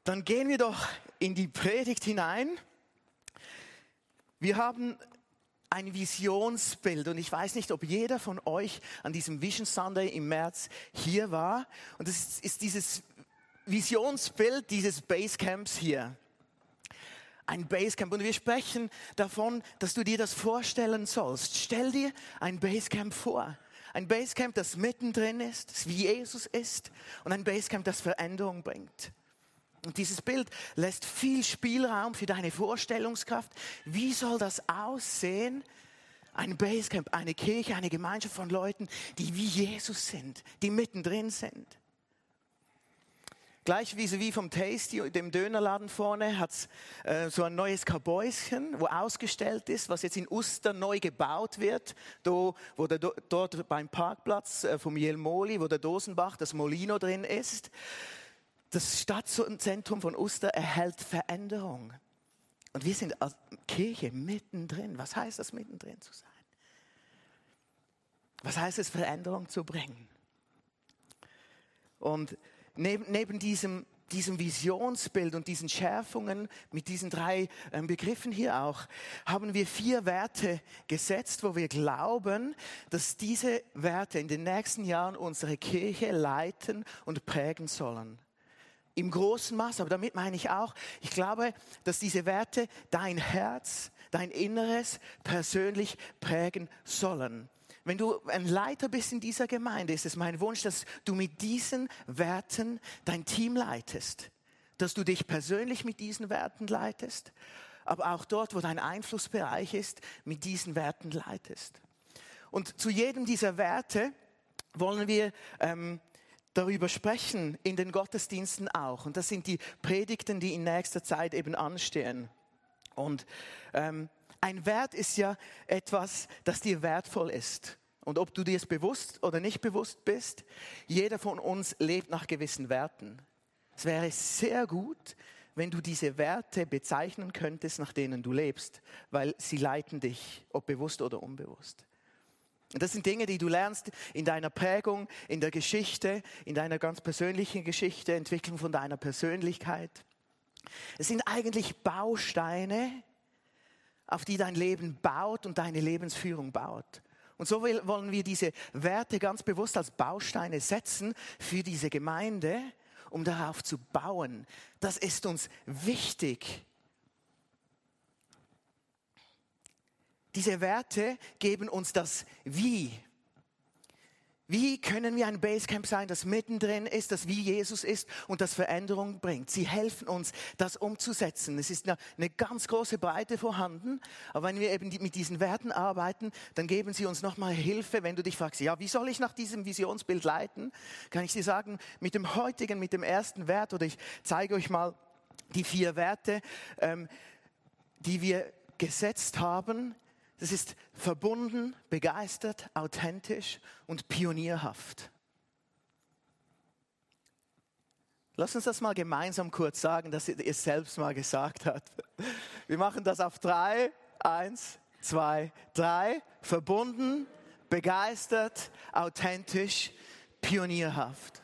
Dann gehen wir doch in die Predigt hinein. Wir haben ein Visionsbild und ich weiß nicht, ob jeder von euch an diesem Vision Sunday im März hier war. Und das ist dieses Visionsbild dieses Basecamps hier. Ein Basecamp. Und wir sprechen davon, dass du dir das vorstellen sollst. Stell dir ein Basecamp vor. Ein Basecamp, das mittendrin ist, das wie Jesus ist. Und ein Basecamp, das Veränderung bringt. Und dieses Bild lässt viel Spielraum für deine Vorstellungskraft. Wie soll das aussehen? Ein Basecamp, eine Kirche, eine Gemeinschaft von Leuten, die wie Jesus sind, die mittendrin sind. Gleich wie vom Tasty, dem Dönerladen vorne, hat es so ein neues Kabäuschen, wo ausgestellt ist, was jetzt in Uster neu gebaut wird. Dort beim Parkplatz vom Jelmoli, wo der Dosenbach, das Molino drin ist. Das Stadtzentrum von Uster erhält Veränderung. Und wir sind als Kirche mittendrin. Was heißt das, mittendrin zu sein? Was heißt es, Veränderung zu bringen? Und neben diesem Visionsbild und diesen Schärfungen mit diesen 3 Begriffen hier auch, haben wir 4 Werte gesetzt, wo wir glauben, dass diese Werte in den nächsten Jahren unsere Kirche leiten und prägen sollen. Im großen Maß, aber damit meine ich auch, ich glaube, dass diese Werte dein Herz, dein Inneres persönlich prägen sollen. Wenn du ein Leiter bist in dieser Gemeinde, ist es mein Wunsch, dass du mit diesen Werten dein Team leitest. Dass du dich persönlich mit diesen Werten leitest, aber auch dort, wo dein Einflussbereich ist, mit diesen Werten leitest. Und zu jedem dieser Werte wollen wir darüber sprechen, in den Gottesdiensten auch. Und das sind die Predigten, die in nächster Zeit eben anstehen. Und ein Wert ist ja etwas, das dir wertvoll ist. Und ob du dir es bewusst oder nicht bewusst bist, jeder von uns lebt nach gewissen Werten. Es wäre sehr gut, wenn du diese Werte bezeichnen könntest, nach denen du lebst, weil sie leiten dich, ob bewusst oder unbewusst. Und das sind Dinge, die du lernst in deiner Prägung, in der Geschichte, in deiner ganz persönlichen Geschichte, Entwicklung von deiner Persönlichkeit. Es sind eigentlich Bausteine, auf die dein Leben baut und deine Lebensführung baut. Und so wollen wir diese Werte ganz bewusst als Bausteine setzen für diese Gemeinde, um darauf zu bauen. Das ist uns wichtig. Diese Werte geben uns das Wie. Wie können wir ein Basecamp sein, das mittendrin ist, das wie Jesus ist und das Veränderung bringt? Sie helfen uns, das umzusetzen. Es ist eine ganz große Breite vorhanden, aber wenn wir eben mit diesen Werten arbeiten, dann geben sie uns nochmal Hilfe, wenn du dich fragst, ja, wie soll ich nach diesem Visionsbild leiten? Kann ich dir sagen, mit dem ersten Wert, oder ich zeige euch mal die 4 Werte, die wir gesetzt haben. Das ist verbunden, begeistert, authentisch und pionierhaft. Lass uns das mal gemeinsam kurz sagen, dass ihr es selbst mal gesagt habt. Wir machen das auf 3. 1, 2, 3. Verbunden, begeistert, authentisch, pionierhaft.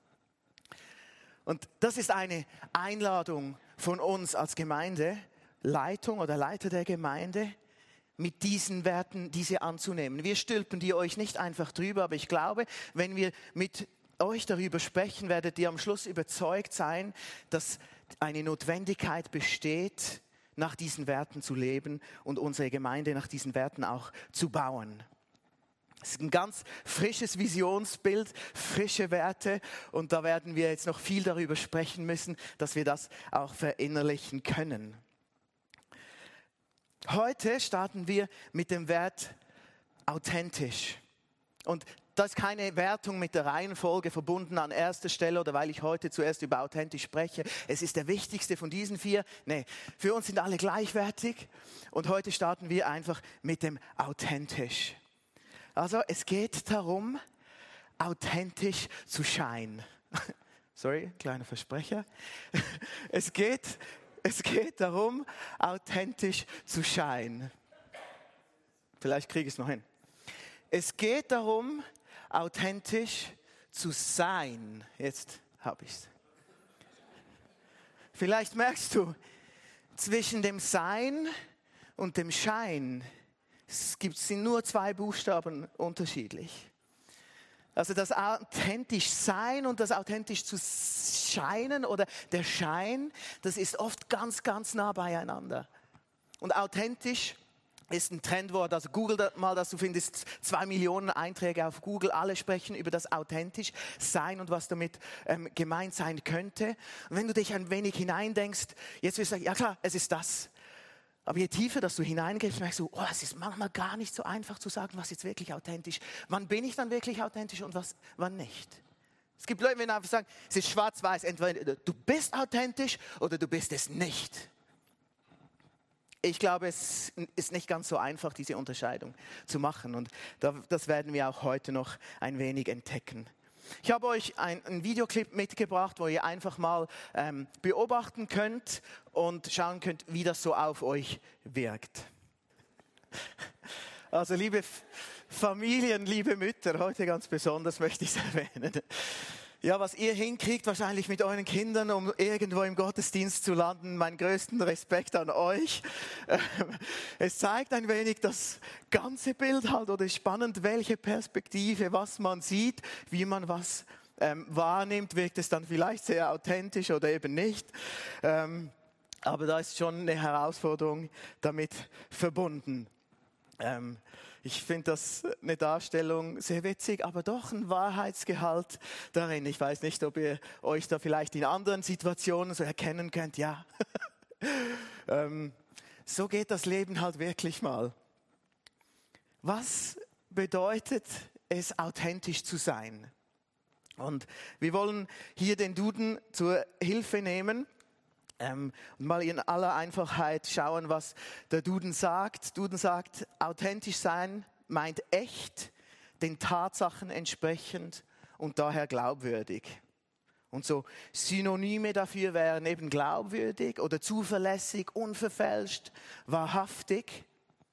Und das ist eine Einladung von uns als Gemeindeleitung oder Leiter der Gemeinde, mit diesen Werten diese anzunehmen. Wir stülpen die euch nicht einfach drüber, aber ich glaube, wenn wir mit euch darüber sprechen, werdet ihr am Schluss überzeugt sein, dass eine Notwendigkeit besteht, nach diesen Werten zu leben und unsere Gemeinde nach diesen Werten auch zu bauen. Es ist ein ganz frisches Visionsbild, frische Werte und da werden wir jetzt noch viel darüber sprechen müssen, dass wir das auch verinnerlichen können. Heute starten wir mit dem Wert authentisch. Und das ist keine Wertung mit der Reihenfolge verbunden an erster Stelle oder weil ich heute zuerst über authentisch spreche. Es ist der wichtigste von diesen 4. Nee, für uns sind alle gleichwertig und heute starten wir einfach mit dem authentisch. Also es geht darum, authentisch zu scheinen. Sorry, kleiner Versprecher. Es geht darum, authentisch zu scheinen. Vielleicht kriege ich es noch hin. Es geht darum, authentisch zu sein. Jetzt habe ich es. Vielleicht merkst du, zwischen dem Sein und dem Schein sind nur 2 Buchstaben unterschiedlich. Also das authentisch sein und das authentisch zu scheinen oder der Schein, das ist oft ganz, ganz nah beieinander. Und authentisch ist ein Trendwort, also google mal das, du findest 2 Millionen Einträge auf Google, alle sprechen über das authentisch sein und was damit gemeint sein könnte. Und wenn du dich ein wenig hineindenkst, jetzt wirst du sagen, ja klar, es ist das. Aber je tiefer, dass du hineingehst, merkst du, es ist manchmal gar nicht so einfach zu sagen, was jetzt wirklich authentisch. Wann bin ich dann wirklich authentisch und wann nicht? Es gibt Leute, die einfach sagen, es ist schwarz-weiß, entweder du bist authentisch oder du bist es nicht. Ich glaube, es ist nicht ganz so einfach, diese Unterscheidung zu machen. Und das werden wir auch heute noch ein wenig entdecken. Ich habe euch einen Videoclip mitgebracht, wo ihr einfach mal beobachten könnt und schauen könnt, wie das so auf euch wirkt. Also liebe Familien, liebe Mütter, heute ganz besonders möchte ich es erwähnen. Ja, was ihr hinkriegt, wahrscheinlich mit euren Kindern, um irgendwo im Gottesdienst zu landen, meinen größten Respekt an euch. Es zeigt ein wenig das ganze Bild halt, oder ist spannend, welche Perspektive, was man sieht, wie man was wahrnimmt, wirkt es dann vielleicht sehr authentisch oder eben nicht. Aber da ist schon eine Herausforderung damit verbunden. Ich finde das eine Darstellung sehr witzig, aber doch ein Wahrheitsgehalt darin. Ich weiß nicht, ob ihr euch da vielleicht in anderen Situationen so erkennen könnt. Ja, so geht das Leben halt wirklich mal. Was bedeutet es, authentisch zu sein? Und wir wollen hier den Duden zur Hilfe nehmen. Und mal in aller Einfachheit schauen, was der Duden sagt. Duden sagt, authentisch sein meint echt, den Tatsachen entsprechend und daher glaubwürdig. Und so Synonyme dafür wären eben glaubwürdig oder zuverlässig, unverfälscht, wahrhaftig.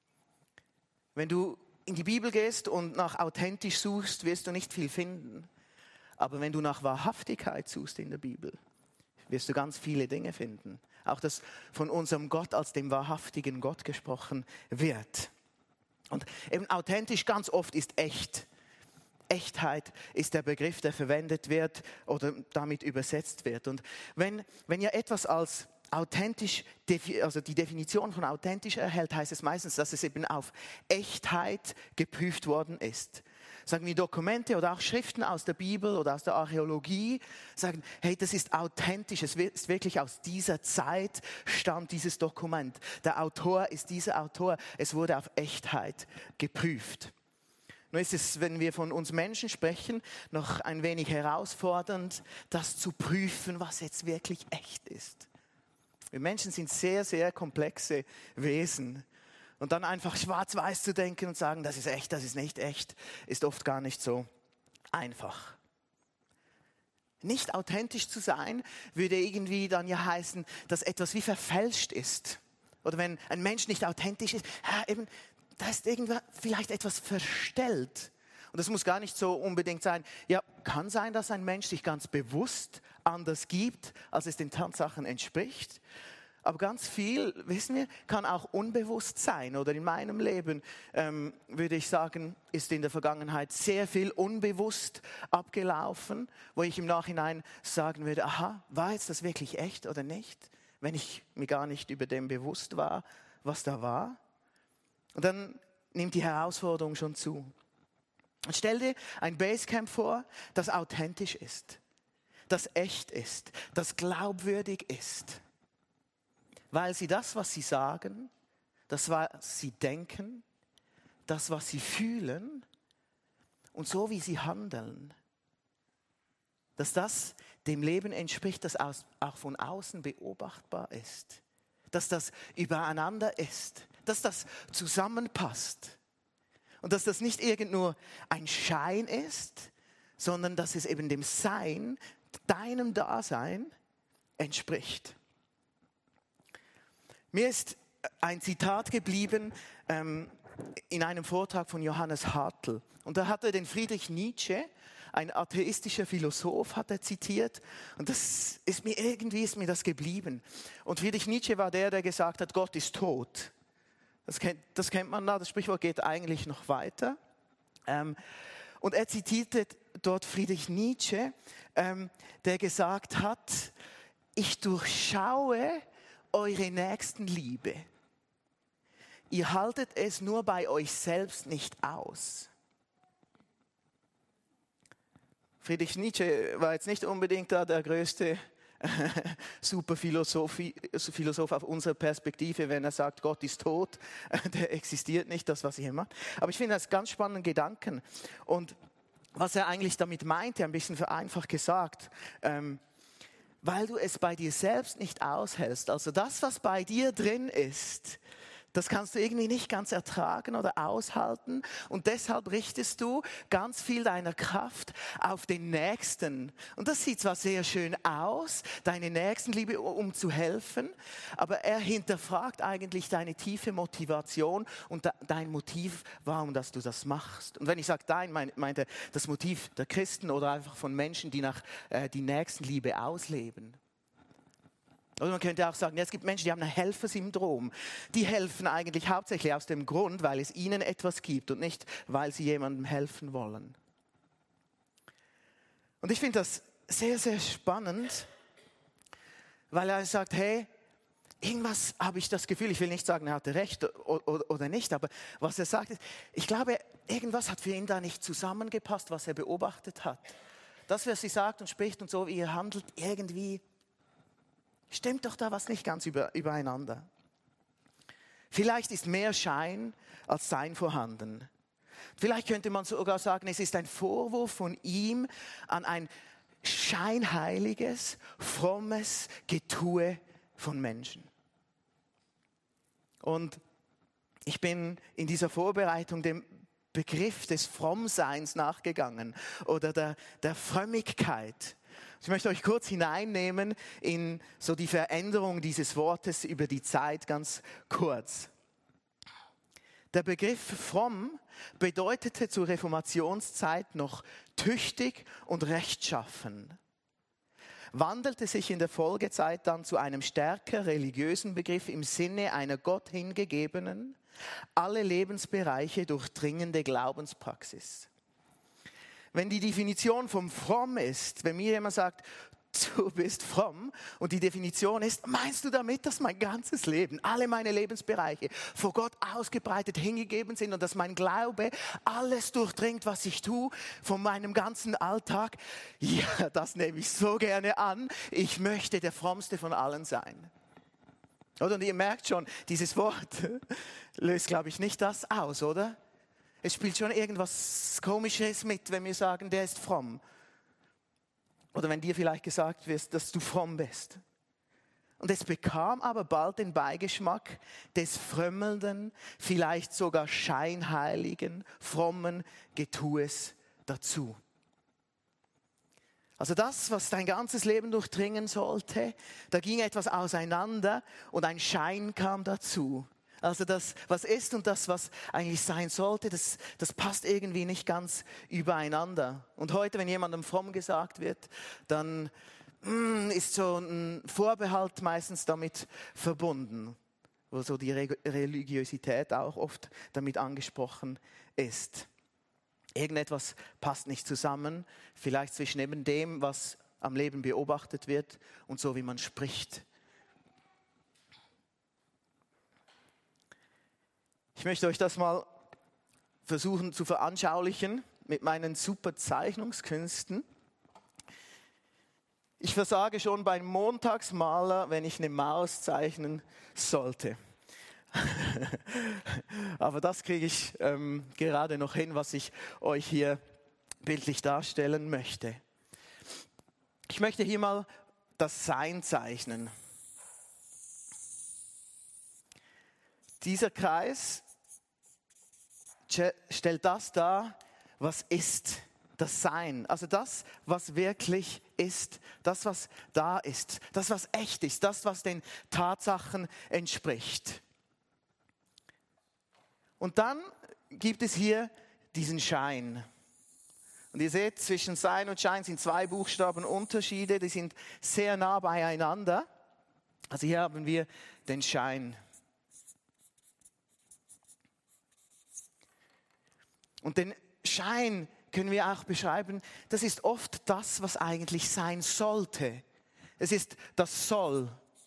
Wenn du in die Bibel gehst und nach authentisch suchst, wirst du nicht viel finden. Aber wenn du nach Wahrhaftigkeit suchst in der Bibel, wirst du ganz viele Dinge finden. Auch dass von unserem Gott als dem wahrhaftigen Gott gesprochen wird. Und eben authentisch ganz oft ist echt. Echtheit ist der Begriff, der verwendet wird oder damit übersetzt wird. Und wenn ja etwas als authentisch, also die Definition von authentisch erhält, heißt es meistens, dass es eben auf Echtheit geprüft worden ist. Sagen wir Dokumente oder auch Schriften aus der Bibel oder aus der Archäologie, sagen, hey, das ist authentisch, es ist wirklich aus dieser Zeit stammt dieses Dokument. Der Autor ist dieser Autor, es wurde auf Echtheit geprüft. Nun ist es, wenn wir von uns Menschen sprechen, noch ein wenig herausfordernd, das zu prüfen, was jetzt wirklich echt ist. Wir Menschen sind sehr, sehr komplexe Wesen. Und dann einfach schwarz-weiß zu denken und sagen, das ist echt, das ist nicht echt, ist oft gar nicht so einfach. Nicht authentisch zu sein, würde irgendwie dann ja heißen, dass etwas wie verfälscht ist. Oder wenn ein Mensch nicht authentisch ist, eben, da ist vielleicht etwas verstellt. Und das muss gar nicht so unbedingt sein. Ja, kann sein, dass ein Mensch sich ganz bewusst anders gibt, als es den Tatsachen entspricht. Aber ganz viel, wissen wir, kann auch unbewusst sein. Oder in meinem Leben, würde ich sagen, ist in der Vergangenheit sehr viel unbewusst abgelaufen, wo ich im Nachhinein sagen würde, aha, war jetzt das wirklich echt oder nicht? Wenn ich mir gar nicht über dem bewusst war, was da war. Und dann nimmt die Herausforderung schon zu. Und stell dir ein Basecamp vor, das authentisch ist, das echt ist, das glaubwürdig ist. Weil sie das, was sie sagen, das, was sie denken, das, was sie fühlen und so, wie sie handeln, dass das dem Leben entspricht, das auch von außen beobachtbar ist, dass das übereinander ist, dass das zusammenpasst und dass das nicht irgend nur ein Schein ist, sondern dass es eben dem Sein, deinem Dasein entspricht. Mir ist ein Zitat geblieben in einem Vortrag von Johannes Hartl. Und da hat er den Friedrich Nietzsche ein atheistischer Philosoph hat er zitiert und das ist mir das geblieben. Und Friedrich Nietzsche war der gesagt hat, Gott ist tot. Das kennt man da, das Sprichwort geht eigentlich noch weiter. Und er zitierte dort Friedrich Nietzsche, der gesagt hat, ich durchschaue eure Nächstenliebe. Ihr haltet es nur bei euch selbst nicht aus. Friedrich Nietzsche war jetzt nicht unbedingt da der größte Superphilosoph auf unserer Perspektive, wenn er sagt, Gott ist tot, der existiert nicht, das was ihr macht. Aber ich finde das ganz spannenden Gedanken. Und was er eigentlich damit meinte, ein bisschen vereinfacht gesagt, weil du es bei dir selbst nicht aushältst, also das, was bei dir drin ist, das kannst du irgendwie nicht ganz ertragen oder aushalten und deshalb richtest du ganz viel deiner Kraft auf den Nächsten. Und das sieht zwar sehr schön aus, deine Nächstenliebe, um zu helfen, aber er hinterfragt eigentlich deine tiefe Motivation und dein Motiv, warum dass du das machst. Und wenn ich sage dein, meint er das Motiv der Christen oder einfach von Menschen, die die Nächstenliebe ausleben. Oder man könnte auch sagen, ja, es gibt Menschen, die haben ein Helfersyndrom. Die helfen eigentlich hauptsächlich aus dem Grund, weil es ihnen etwas gibt und nicht, weil sie jemandem helfen wollen. Und ich finde das sehr, sehr spannend, weil er sagt, hey, irgendwas habe ich das Gefühl, ich will nicht sagen, er hatte recht oder nicht, aber was er sagt ist, ich glaube, irgendwas hat für ihn da nicht zusammengepasst, was er beobachtet hat. Das, was sie sagt und spricht und so, wie er handelt, irgendwie stimmt doch da was nicht ganz übereinander. Vielleicht ist mehr Schein als Sein vorhanden. Vielleicht könnte man sogar sagen, es ist ein Vorwurf von ihm an ein scheinheiliges, frommes Getue von Menschen. Und ich bin in dieser Vorbereitung dem Begriff des Frommseins nachgegangen oder der Frömmigkeit. Ich möchte euch kurz hineinnehmen in so die Veränderung dieses Wortes über die Zeit, ganz kurz. Der Begriff fromm bedeutete zur Reformationszeit noch tüchtig und rechtschaffen, wandelte sich in der Folgezeit dann zu einem stärker religiösen Begriff im Sinne einer Gott hingegebenen, alle Lebensbereiche durchdringende Glaubenspraxis. Wenn die Definition vom fromm ist, wenn mir jemand sagt, du bist fromm und die Definition ist, meinst du damit, dass mein ganzes Leben, alle meine Lebensbereiche vor Gott ausgebreitet hingegeben sind und dass mein Glaube alles durchdringt, was ich tue, von meinem ganzen Alltag? Ja, das nehme ich so gerne an. Ich möchte der frommste von allen sein. Und ihr merkt schon, dieses Wort löst, glaube ich, nicht das aus, oder? Es spielt schon irgendwas Komisches mit, wenn wir sagen, der ist fromm. Oder wenn dir vielleicht gesagt wird, dass du fromm bist. Und es bekam aber bald den Beigeschmack des frömmelnden, vielleicht sogar scheinheiligen, frommen Getues dazu. Also das, was dein ganzes Leben durchdringen sollte, da ging etwas auseinander und ein Schein kam dazu. Also das, was ist und das, was eigentlich sein sollte, das passt irgendwie nicht ganz übereinander. Und heute, wenn jemandem fromm gesagt wird, dann ist so ein Vorbehalt meistens damit verbunden, wo so die Religiosität auch oft damit angesprochen ist. Irgendetwas passt nicht zusammen, vielleicht zwischen eben dem, was am Leben beobachtet wird und so, wie man spricht. Ich möchte euch das mal versuchen zu veranschaulichen mit meinen super Zeichnungskünsten. Ich versage schon beim Montagsmaler, wenn ich eine Maus zeichnen sollte. Aber das kriege ich gerade noch hin, was ich euch hier bildlich darstellen möchte. Ich möchte hier mal das Sein zeichnen. Dieser Kreis stellt das dar, was ist, das Sein. Also das, was wirklich ist, das, was da ist, das, was echt ist, das, was den Tatsachen entspricht. Und dann gibt es hier diesen Schein. Und ihr seht, zwischen Sein und Schein sind 2 Buchstaben Unterschiede, die sind sehr nah beieinander. Also hier haben wir den Schein. Und den Schein können wir auch beschreiben, das ist oft das, was eigentlich sein sollte. Es ist das Soll.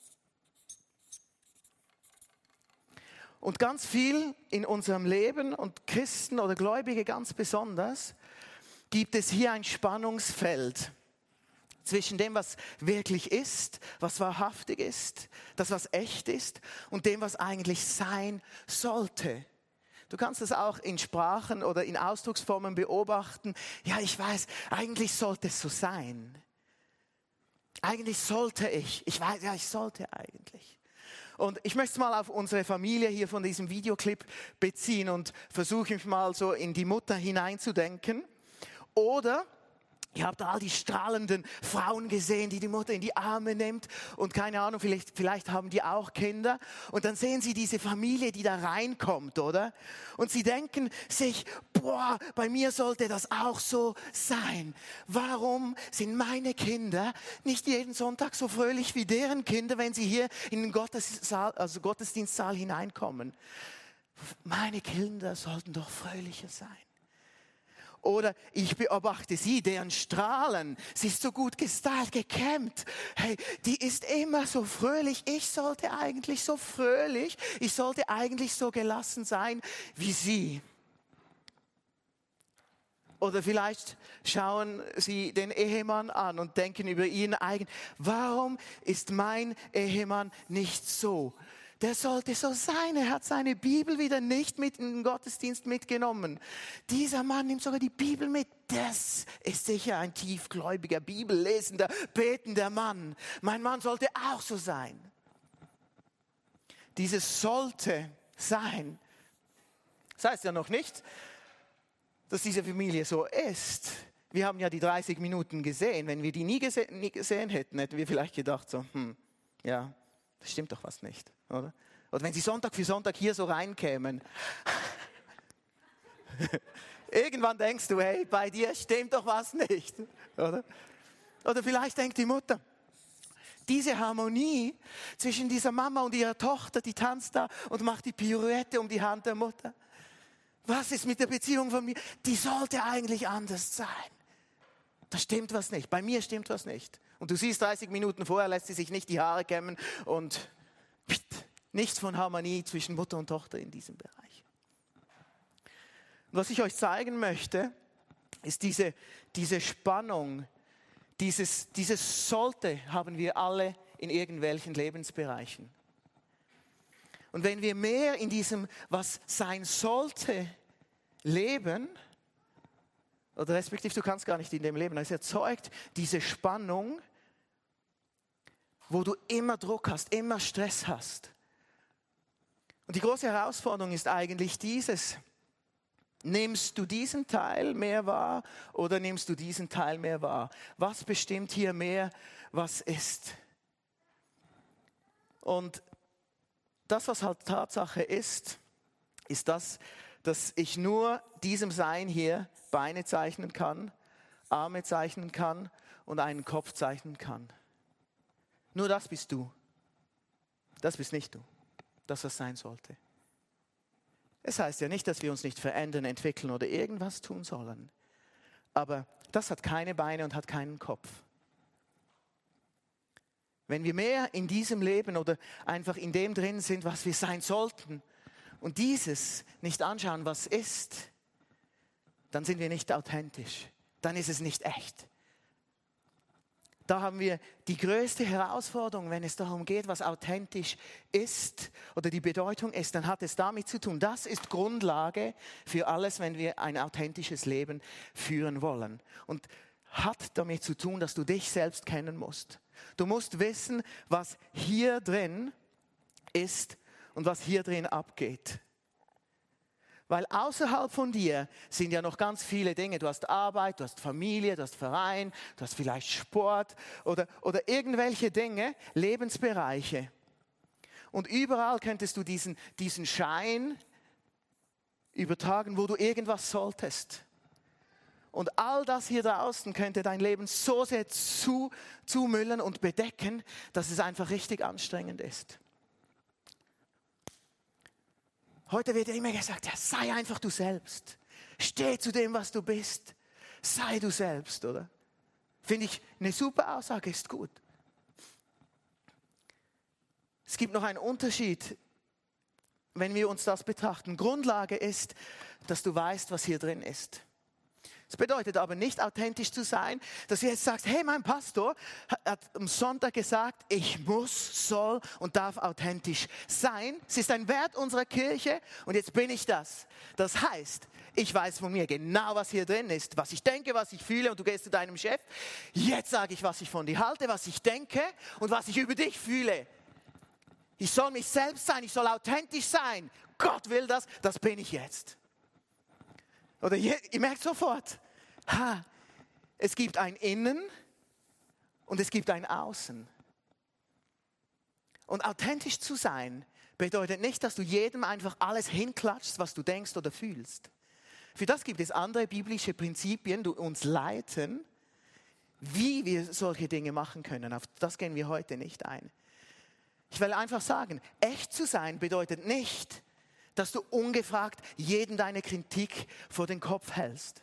Und ganz viel in unserem Leben und Christen oder Gläubige ganz besonders, gibt es hier ein Spannungsfeld zwischen dem, was wirklich ist, was wahrhaftig ist, das, was echt ist und dem, was eigentlich sein sollte. Du kannst das auch in Sprachen oder in Ausdrucksformen beobachten. Ja, ich weiß, eigentlich sollte es so sein. Eigentlich sollte ich. Ich weiß, ja, ich sollte eigentlich. Und ich möchte es mal auf unsere Familie hier von diesem Videoclip beziehen und versuche mich mal so in die Mutter hineinzudenken. Oder ihr habt all die strahlenden Frauen gesehen, die Mutter in die Arme nimmt und keine Ahnung, vielleicht haben die auch Kinder. Und dann sehen sie diese Familie, die da reinkommt, oder? Und sie denken sich, boah, bei mir sollte das auch so sein. Warum sind meine Kinder nicht jeden Sonntag so fröhlich wie deren Kinder, wenn sie hier in den Gottesdienstsaal hineinkommen? Meine Kinder sollten doch fröhlicher sein. Oder ich beobachte sie, deren Strahlen, sie ist so gut gestylt, gekämmt. Hey, die ist immer so fröhlich. Ich sollte eigentlich so fröhlich, ich sollte eigentlich so gelassen sein wie sie. Oder vielleicht schauen sie den Ehemann an und denken über ihren eigenen, warum ist mein Ehemann nicht so? Der sollte so sein. Er hat seine Bibel wieder nicht mit in den Gottesdienst mitgenommen. Dieser Mann nimmt sogar die Bibel mit. Das ist sicher ein tiefgläubiger, bibellesender, betender Mann. Mein Mann sollte auch so sein. Dieses sollte sein. Das heißt ja noch nicht, dass diese Familie so ist. Wir haben ja die 30 Minuten gesehen. Wenn wir die nie gesehen hätten, hätten wir vielleicht gedacht so, ja, das stimmt doch was nicht, oder? Oder wenn sie Sonntag für Sonntag hier so reinkämen. Irgendwann denkst du, hey, bei dir stimmt doch was nicht, oder? Oder vielleicht denkt die Mutter, diese Harmonie zwischen dieser Mama und ihrer Tochter, die tanzt da und macht die Pirouette um die Hand der Mutter. Was ist mit der Beziehung von mir? Die sollte eigentlich anders sein. Da stimmt was nicht. Bei mir stimmt was nicht. Und du siehst, 30 Minuten vorher lässt sie sich nicht die Haare kämmen und nichts von Harmonie zwischen Mutter und Tochter in diesem Bereich. Und was ich euch zeigen möchte, ist diese Spannung, dieses sollte haben wir alle in irgendwelchen Lebensbereichen. Und wenn wir mehr in diesem, was sein sollte, leben, oder respektive du kannst gar nicht in dem leben, es erzeugt diese Spannung, wo du immer Druck hast, immer Stress hast. Und die große Herausforderung ist eigentlich dieses: Nimmst du diesen Teil mehr wahr oder nimmst du diesen Teil mehr wahr? Was bestimmt hier mehr, was ist? Und das, was halt Tatsache ist das, dass ich nur diesem Sein hier Beine zeichnen kann, Arme zeichnen kann und einen Kopf zeichnen kann. Nur das bist du. Das bist nicht du. Das, was sein sollte. Es heißt ja nicht, dass wir uns nicht verändern, entwickeln oder irgendwas tun sollen. Aber das hat keine Beine und hat keinen Kopf. Wenn wir mehr in diesem Leben oder einfach in dem drin sind, was wir sein sollten, und dieses nicht anschauen, was ist, dann sind wir nicht authentisch. Dann ist es nicht echt. Da haben wir die größte Herausforderung, wenn es darum geht, was authentisch ist oder die Bedeutung ist, dann hat es damit zu tun. Das ist Grundlage für alles, wenn wir ein authentisches Leben führen wollen. Und hat damit zu tun, dass du dich selbst kennen musst. Du musst wissen, was hier drin ist und was hier drin abgeht. Weil außerhalb von dir sind ja noch ganz viele Dinge. Du hast Arbeit, du hast Familie, du hast Verein, du hast vielleicht Sport oder irgendwelche Dinge, Lebensbereiche. Und überall könntest du diesen Schein übertragen, wo du irgendwas solltest. Und all das hier draußen könnte dein Leben so sehr zumüllen und bedecken, dass es einfach richtig anstrengend ist. Heute wird ja immer gesagt, ja, sei einfach du selbst. Steh zu dem, was du bist. Sei du selbst, oder? Finde ich eine super Aussage, ist gut. Es gibt noch einen Unterschied, wenn wir uns das betrachten. Grundlage ist, dass du weißt, was hier drin ist. Das bedeutet aber nicht, authentisch zu sein, dass du jetzt sagst, hey, mein Pastor hat am Sonntag gesagt, ich muss, soll und darf authentisch sein. Es ist ein Wert unserer Kirche und jetzt bin ich das. Das heißt, ich weiß von mir genau, was hier drin ist, was ich denke, was ich fühle und du gehst zu deinem Chef. Jetzt sage ich, was ich von dir halte, was ich denke und was ich über dich fühle. Ich soll mich selbst sein, ich soll authentisch sein. Gott will das, das bin ich jetzt. Oder ihr merkt sofort, es gibt ein Innen und es gibt ein Außen. Und authentisch zu sein bedeutet nicht, dass du jedem einfach alles hinklatschst, was du denkst oder fühlst. Für das gibt es andere biblische Prinzipien, die uns leiten, wie wir solche Dinge machen können. Auf das gehen wir heute nicht ein. Ich will einfach sagen, echt zu sein bedeutet nicht, dass du ungefragt jedem deine Kritik vor den Kopf hältst.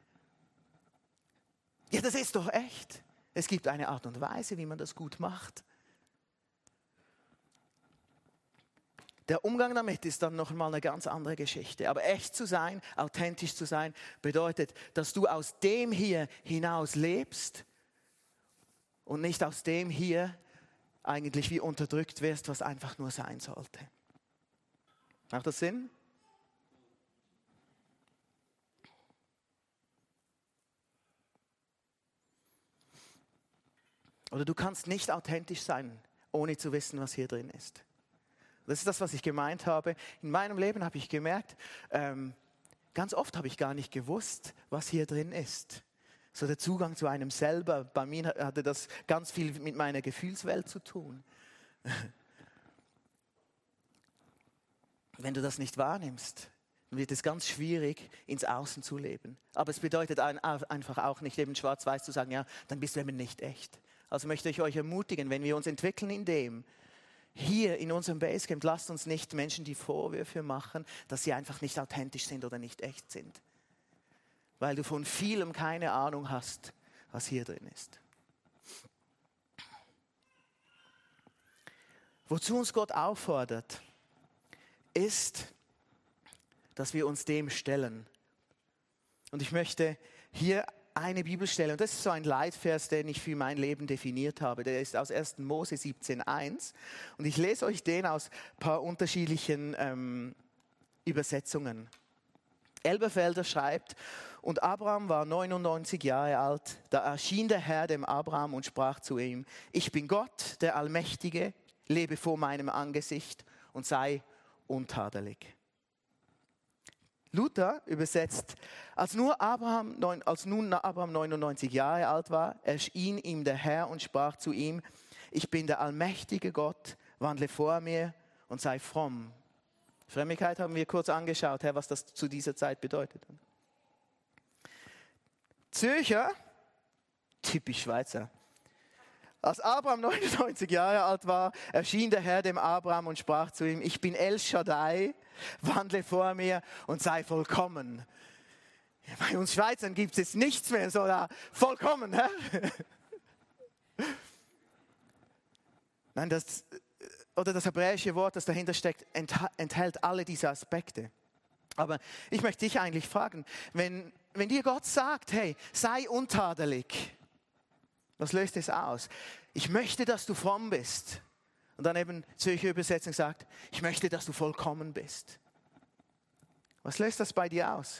Ja, das ist doch echt. Es gibt eine Art und Weise, wie man das gut macht. Der Umgang damit ist dann noch mal eine ganz andere Geschichte. Aber echt zu sein, authentisch zu sein, bedeutet, dass du aus dem hier hinaus lebst und nicht aus dem hier eigentlich wie unterdrückt wirst, was einfach nur sein sollte. Macht das Sinn? Oder du kannst nicht authentisch sein, ohne zu wissen, was hier drin ist. Das ist das, was ich gemeint habe. In meinem Leben habe ich gemerkt, ganz oft habe ich gar nicht gewusst, was hier drin ist. So der Zugang zu einem selber, bei mir hatte das ganz viel mit meiner Gefühlswelt zu tun. Wenn du das nicht wahrnimmst, dann wird es ganz schwierig, ins Außen zu leben. Aber es bedeutet einfach auch nicht, eben schwarz-weiß zu sagen, ja, dann bist du eben nicht echt. Also möchte ich euch ermutigen, wenn wir uns entwickeln in dem, hier in unserem Basecamp, lasst uns nicht Menschen die Vorwürfe machen, dass sie einfach nicht authentisch sind oder nicht echt sind. Weil du von vielem keine Ahnung hast, was hier drin ist. Wozu uns Gott auffordert, ist, dass wir uns dem stellen. Und ich möchte hier eine Bibelstelle, und das ist so ein Leitvers, den ich für mein Leben definiert habe. Der ist aus 1. Mose 17,1. Und ich lese euch den aus ein paar unterschiedlichen Übersetzungen. Elberfelder schreibt, und Abraham war 99 Jahre alt, da erschien der Herr dem Abraham und sprach zu ihm, ich bin Gott, der Allmächtige, lebe vor meinem Angesicht und sei untadelig. Luther übersetzt, als nun Abraham 99 Jahre alt war, erschien ihm der Herr und sprach zu ihm, ich bin der allmächtige Gott, wandle vor mir und sei fromm. Frömmigkeit haben wir kurz angeschaut, was das zu dieser Zeit bedeutet. Zürcher, typisch Schweizer. Als Abraham 99 Jahre alt war, erschien der Herr dem Abraham und sprach zu ihm, ich bin El Shaddai, wandle vor mir und sei vollkommen. Bei uns Schweizern gibt es nichts mehr, so da vollkommen. Nein, das hebräische Wort, das dahinter steckt, enthält alle diese Aspekte. Aber ich möchte dich eigentlich fragen, wenn dir Gott sagt, hey, sei untadelig, was löst es aus? Ich möchte, dass du fromm bist. Und dann eben Zürcher Übersetzung sagt, ich möchte, dass du vollkommen bist. Was löst das bei dir aus?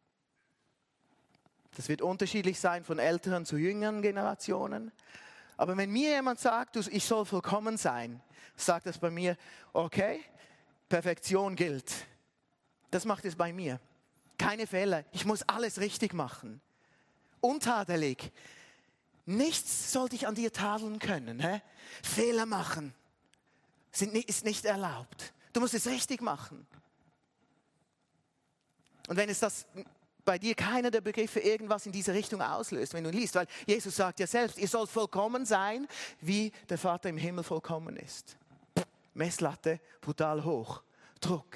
Das wird unterschiedlich sein von älteren zu jüngeren Generationen. Aber wenn mir jemand sagt, ich soll vollkommen sein, sagt das bei mir, okay, Perfektion gilt. Das macht es bei mir. Keine Fehler, ich muss alles richtig machen. Untadelig. Nichts soll dich an dir tadeln können. Fehler machen ist nicht erlaubt. Du musst es richtig machen. Und wenn es das bei dir keiner der Begriffe irgendwas in diese Richtung auslöst, wenn du liest. Weil Jesus sagt ja selbst, ihr sollt vollkommen sein, wie der Vater im Himmel vollkommen ist. Messlatte brutal hoch. Druck.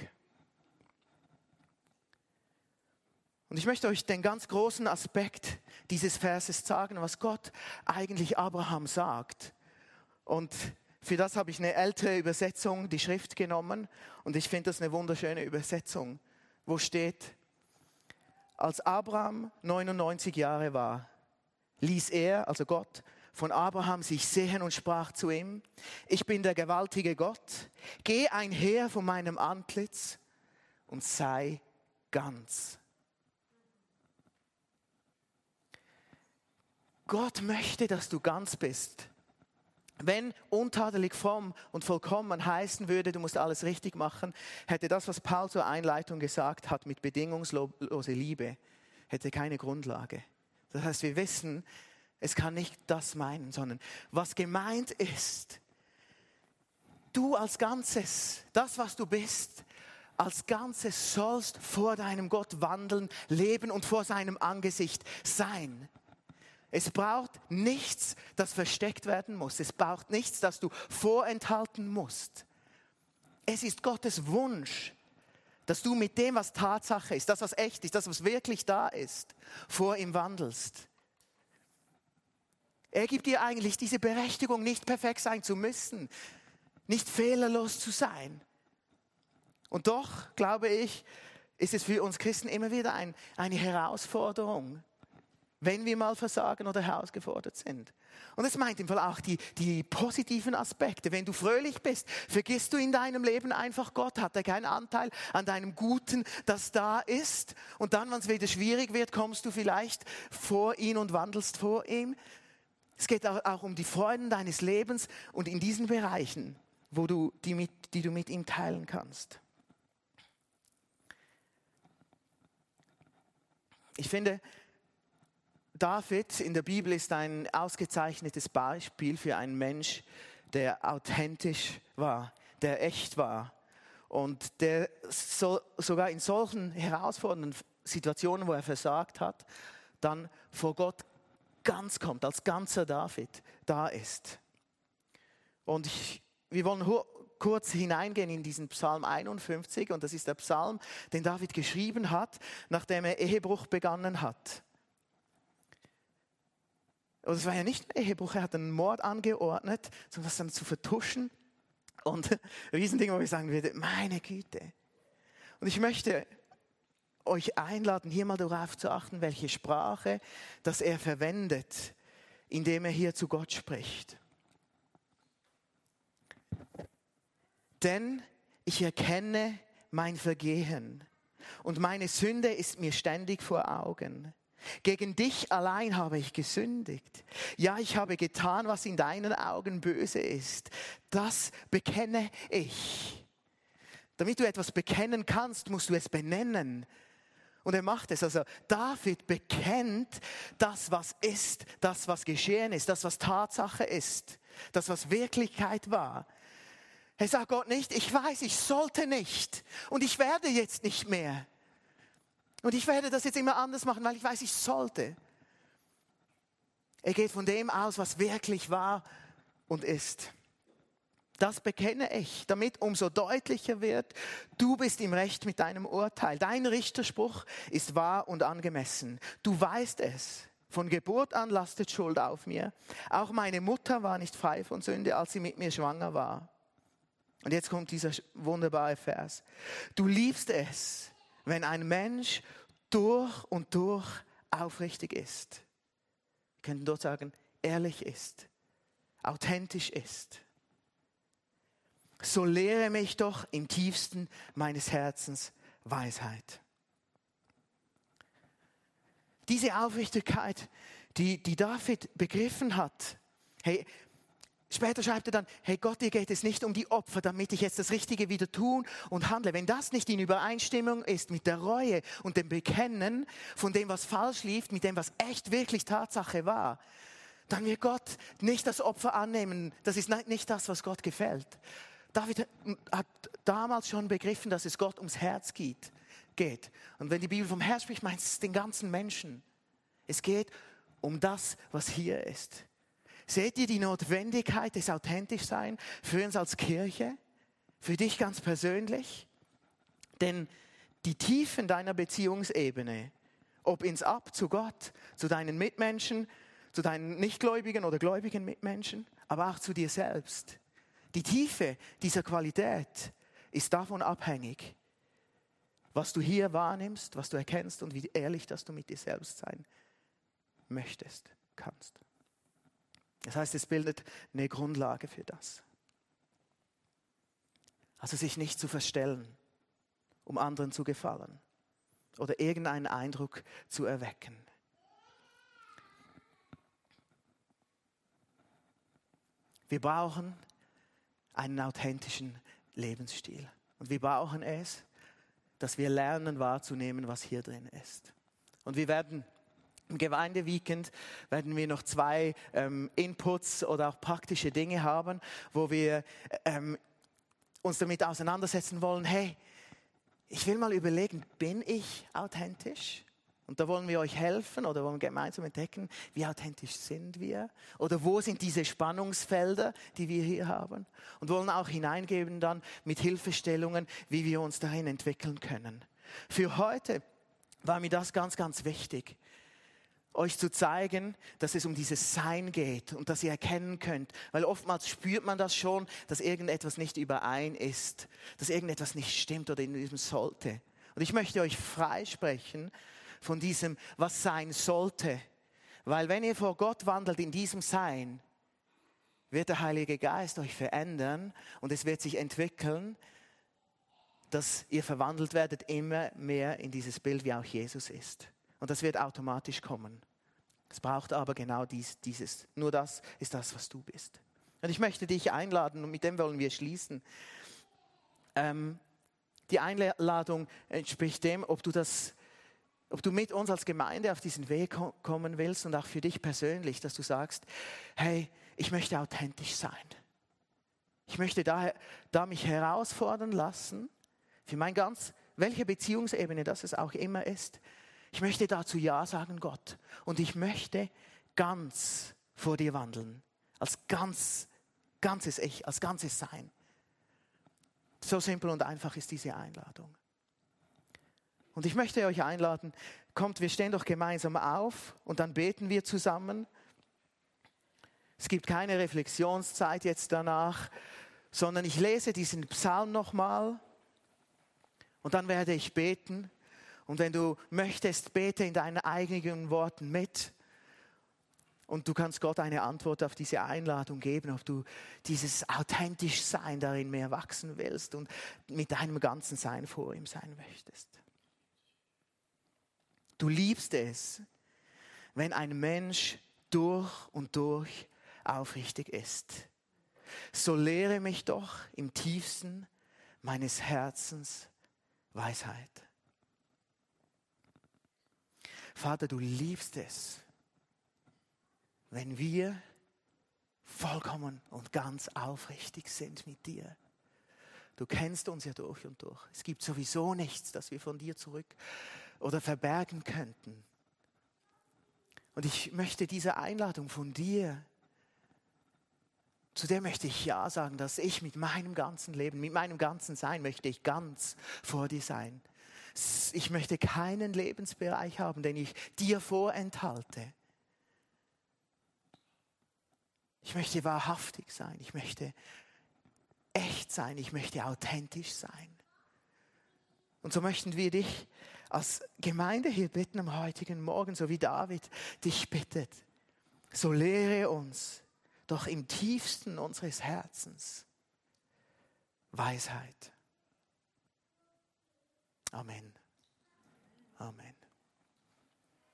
Und ich möchte euch den ganz großen Aspekt dieses Verses sagen, was Gott eigentlich Abraham sagt. Und für das habe ich eine ältere Übersetzung, die Schrift genommen. Und ich finde das eine wunderschöne Übersetzung, wo steht: Als Abraham 99 Jahre war, ließ er, also Gott, von Abraham sich sehen und sprach zu ihm: Ich bin der gewaltige Gott, geh einher von meinem Antlitz und sei ganz. Gott möchte, dass du ganz bist. Wenn untadelig, fromm und vollkommen heißen würde, du musst alles richtig machen, hätte das, was Paul zur Einleitung gesagt hat, mit bedingungsloser Liebe, hätte keine Grundlage. Das heißt, wir wissen, es kann nicht das meinen, sondern was gemeint ist, du als Ganzes, das, was du bist, als Ganzes sollst vor deinem Gott wandeln, leben und vor seinem Angesicht sein. Es braucht nichts, das versteckt werden muss. Es braucht nichts, das du vorenthalten musst. Es ist Gottes Wunsch, dass du mit dem, was Tatsache ist, das, was echt ist, das, was wirklich da ist, vor ihm wandelst. Er gibt dir eigentlich diese Berechtigung, nicht perfekt sein zu müssen, nicht fehlerlos zu sein. Und doch, glaube ich, ist es für uns Christen immer wieder eine Herausforderung, wenn wir mal versagen oder herausgefordert sind. Und das meint im Fall auch die positiven Aspekte. Wenn du fröhlich bist, vergisst du in deinem Leben einfach Gott, hat er keinen Anteil an deinem Guten, das da ist. Und dann, wenn es wieder schwierig wird, kommst du vielleicht vor ihn und wandelst vor ihm. Es geht auch um die Freuden deines Lebens und in diesen Bereichen, wo die du mit ihm teilen kannst. Ich finde, David in der Bibel ist ein ausgezeichnetes Beispiel für einen Mensch, der authentisch war, der echt war und der sogar in solchen herausfordernden Situationen, wo er versagt hat, dann vor Gott ganz kommt, als ganzer David da ist. Und wir wollen kurz hineingehen in diesen Psalm 51 und das ist der Psalm, den David geschrieben hat, nachdem er Ehebruch begangen hat. Und es war ja nicht ein Ehebruch, er hat einen Mord angeordnet, sondern das dann zu vertuschen. Und ein Riesending, wo ich sagen würde, meine Güte. Und ich möchte euch einladen, hier mal darauf zu achten, welche Sprache das er verwendet, indem er hier zu Gott spricht. Denn ich erkenne mein Vergehen und meine Sünde ist mir ständig vor Augen. Gegen dich allein habe ich gesündigt. Ja, ich habe getan, was in deinen Augen böse ist. Das bekenne ich. Damit du etwas bekennen kannst, musst du es benennen. Und er macht es. Also David bekennt das, was ist, das, was geschehen ist, das, was Tatsache ist, das, was Wirklichkeit war. Er sagt Gott nicht, ich weiß, ich sollte nicht und ich werde jetzt nicht mehr. Und ich werde das jetzt immer anders machen, weil ich weiß, ich sollte. Er geht von dem aus, was wirklich war und ist. Das bekenne ich, damit umso deutlicher wird, du bist im Recht mit deinem Urteil. Dein Richterspruch ist wahr und angemessen. Du weißt es. Von Geburt an lastet Schuld auf mir. Auch meine Mutter war nicht frei von Sünde, als sie mit mir schwanger war. Und jetzt kommt dieser wunderbare Vers. Du liebst es, wenn ein Mensch durch und durch aufrichtig ist. Wir könnten dort sagen, ehrlich ist, authentisch ist. So lehre mich doch im tiefsten meines Herzens Weisheit. Diese Aufrichtigkeit, die David begriffen hat, hey, später schreibt er dann, hey Gott, dir geht es nicht um die Opfer, damit ich jetzt das Richtige wieder tun und handle. Wenn das nicht in Übereinstimmung ist mit der Reue und dem Bekennen von dem, was falsch lief, mit dem, was echt wirklich Tatsache war, dann wird Gott nicht das Opfer annehmen. Das ist nicht das, was Gott gefällt. David hat damals schon begriffen, dass es Gott ums Herz geht. geht. Und wenn die Bibel vom Herz spricht, meint es den ganzen Menschen. Es geht um das, was hier ist. Seht ihr die Notwendigkeit des Authentischsein für uns als Kirche? Für dich ganz persönlich? Denn die Tiefen deiner Beziehungsebene, ob ins Ab zu Gott, zu deinen Mitmenschen, zu deinen nichtgläubigen oder gläubigen Mitmenschen, aber auch zu dir selbst. Die Tiefe dieser Qualität ist davon abhängig, was du hier wahrnimmst, was du erkennst und wie ehrlich, dass du mit dir selbst sein möchtest, kannst. Das heißt, es bildet eine Grundlage für das. Also sich nicht zu verstellen, um anderen zu gefallen oder irgendeinen Eindruck zu erwecken. Wir brauchen einen authentischen Lebensstil. Und wir brauchen es, dass wir lernen wahrzunehmen, was hier drin ist. Und wir werden im Gemeindeweekend werden wir noch 2 Inputs oder auch praktische Dinge haben, wo wir uns damit auseinandersetzen wollen, hey, ich will mal überlegen, bin ich authentisch? Und da wollen wir euch helfen oder wollen gemeinsam entdecken, wie authentisch sind wir? Oder wo sind diese Spannungsfelder, die wir hier haben? Und wollen auch hineingeben dann mit Hilfestellungen, wie wir uns dahin entwickeln können. Für heute war mir das ganz, ganz wichtig, euch zu zeigen, dass es um dieses Sein geht und dass ihr erkennen könnt. Weil oftmals spürt man das schon, dass irgendetwas nicht überein ist, dass irgendetwas nicht stimmt oder in diesem sollte. Und ich möchte euch freisprechen von diesem, was sein sollte. Weil wenn ihr vor Gott wandelt in diesem Sein, wird der Heilige Geist euch verändern und es wird sich entwickeln, dass ihr verwandelt werdet immer mehr in dieses Bild, wie auch Jesus ist. Und das wird automatisch kommen. Es braucht aber genau dieses. Nur das ist das, was du bist. Und ich möchte dich einladen, und mit dem wollen wir schließen. Die Einladung entspricht dem, ob du mit uns als Gemeinde auf diesen Weg kommen willst und auch für dich persönlich, dass du sagst, hey, ich möchte authentisch sein. Ich möchte da mich herausfordern lassen, für welche Beziehungsebene das es auch immer ist. Ich möchte dazu Ja sagen, Gott. Und ich möchte ganz vor dir wandeln. Als ganzes Ich, als ganzes Sein. So simpel und einfach ist diese Einladung. Und ich möchte euch einladen, kommt, wir stehen doch gemeinsam auf und dann beten wir zusammen. Es gibt keine Reflexionszeit jetzt danach, sondern ich lese diesen Psalm nochmal und dann werde ich beten. Und wenn du möchtest, bete in deinen eigenen Worten mit. Und du kannst Gott eine Antwort auf diese Einladung geben, ob du dieses authentisch Sein darin mehr wachsen willst und mit deinem ganzen Sein vor ihm sein möchtest. Du liebst es, wenn ein Mensch durch und durch aufrichtig ist. So lehre mich doch im tiefsten meines Herzens Weisheit. Vater, du liebst es, wenn wir vollkommen und ganz aufrichtig sind mit dir. Du kennst uns ja durch und durch. Es gibt sowieso nichts, das wir von dir zurück oder verbergen könnten. Und ich möchte diese Einladung von dir, zu der möchte ich Ja sagen, dass ich mit meinem ganzen Leben, mit meinem ganzen Sein möchte ich ganz vor dir sein. Ich möchte keinen Lebensbereich haben, den ich dir vorenthalte. Ich möchte wahrhaftig sein, ich möchte echt sein, ich möchte authentisch sein. Und so möchten wir dich als Gemeinde hier bitten am heutigen Morgen, so wie David dich bittet. So lehre uns doch im tiefsten unseres Herzens Weisheit. Amen. Amen.